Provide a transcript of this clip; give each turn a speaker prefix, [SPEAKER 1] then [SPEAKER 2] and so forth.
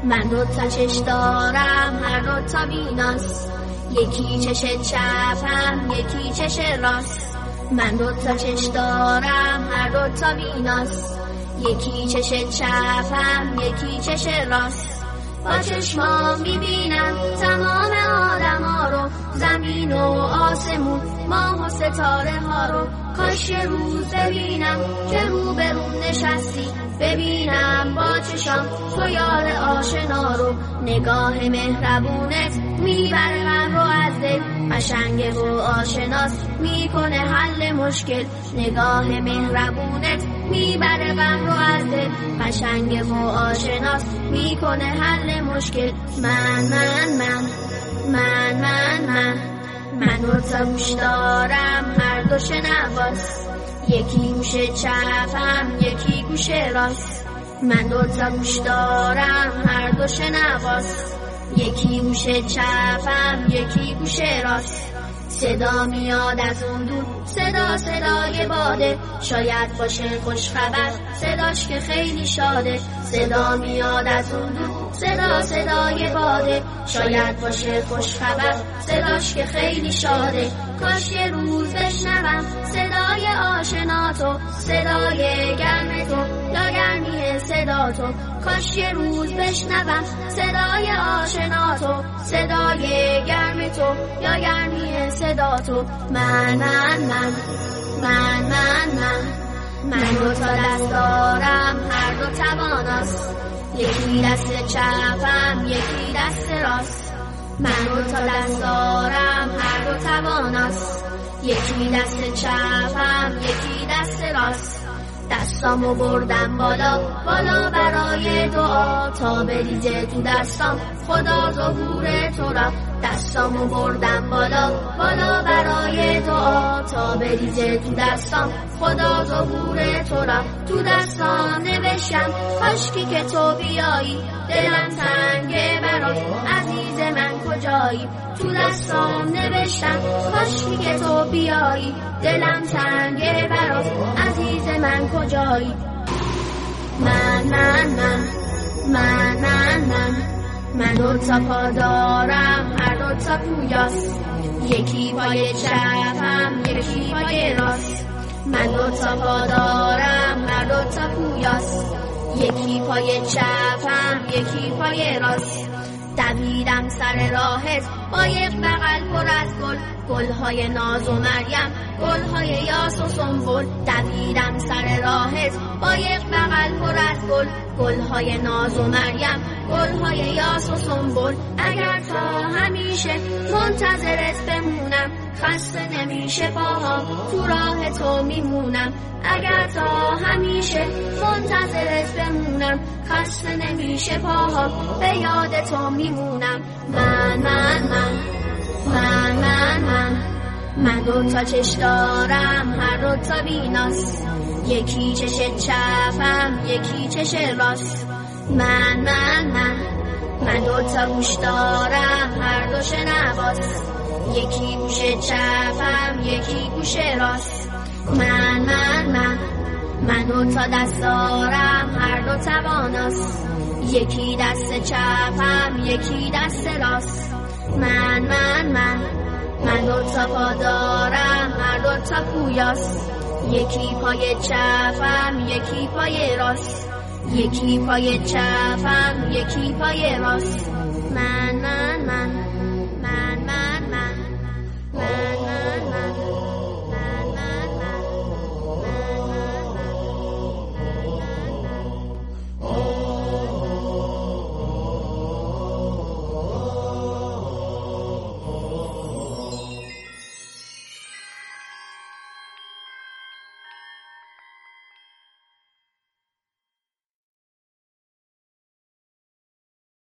[SPEAKER 1] من دو تا چش دارم هر دو تا بیناست، یکی چش چپم یکی چش راست. من دو تا چش دارم هر دو تا بیناست، یکی چش چپم یکی چش راست. با چشمام میبینم تمام آدم ها رو، زمین و آسمون، ماه و ستاره ها رو. کاش یه روز ببینم که رو به رو نشستی، ببینم با چشام تو یار آشنا رو. نگاه مهربونت میبره من رو از دل، قشنگه و آشناست میکنه حل مشکل. نگاه مهربونت میبره من رو از دل، قشنگه و آشناست میکنه حل مشکل. من دو تا گوش دارم هر دو شنواست، یکی گوش چپم یکی گوش راست. من دو تا گوش دارم هر دو شنواست، یکی گوش چپم یکی گوش راست. صدا میاد از اون دور، صدای باده، شاید باشه خوش خبر، صداش که خیلی شاده. صدا میاد از اون دور، صدای باده، شاید باشه خوش خبر، صداش که خیلی شاده. کاش یه روز بشنوم صدای آشنا تو، صدای گرم تو یا گرمی صدا تو. کاش یه روز بشنوم صدای آشنا تو، صدای گرم تو یا گرمی صدا تو. من دو تا دست دارم هر دو تواناست، یکی دست چپم یکی دست راست. من دو تا دست دارم هر دو تواناست، یکی دست چپم یکی دست راست. دستامو بردم بالا برای دعا، تا بریزه تو دستام خدا ظهور تو را. دستامو بردم بالا برای دعا، تا بریزه تو دستام خدا ظهور تو را. تو دستام نوشتم کاشکی که تو بیایی، دلم تنگه برات عزیز من کجایی. تو دستام نوشتم کاشکی که تو بیایی، دلم تنگه برات عزیز من کجایی. من دو تا پا دارم هر دو تا پویاست، یکی پای چپم یکی پای راست. من دو تا پا دارم هر دو تا پویاست، یکی پای چپم یکی پای راست. دویدم سر راهت با یک بغل پر از گلهای ناز و مریم، گلهای یاس و سنبل. دویدم سر راهت با یک بغل پر از گلهای ناز و مریم، گلهای یاس و سنبل. اگر تا همیشه منتظرت بمونم، خسته نمیشه پاهام تو راه تو میمونم. اگر تا همیشه منتظرت بمونم، خسته نمیشه پاهام به یاد تو میمونم. من دو تا چش دارم هر دو تا بیناست، یکی چش چپم یکی چش راست. من دو تا گوش دارم هر دو شنواست، یکی گوش چپم یکی گوش راست. من دو تا دست دارم هر دو تواناست، یکی دست چپم یکی دست راست. من دو تا پا دارم هر دو تا پویاست، یکی پای چپم یکی پای راست. یکی پای چپم یکی پای راست. من